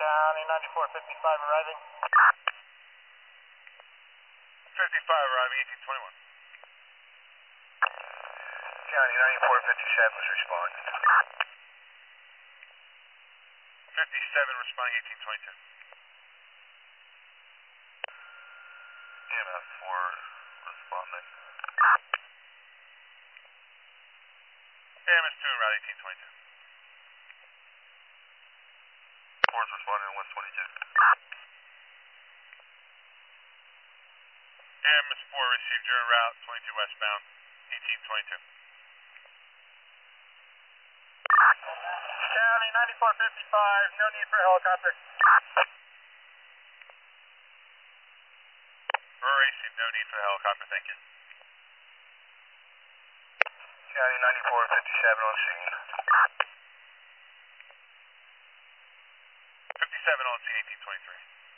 County 9455 arriving. 55 arriving, 1821. County 9457 is responding. 57 responding, 1822. EMS 4 responding. AMS 2 en route, 1822. 4 is responding on 122. AMS 4 received, you're en route, 22 westbound, 1822. County 9455, no need for a helicopter. We're racing, no need for the helicopter, thank you. County 9457 on scene. 57 on scene, 1823.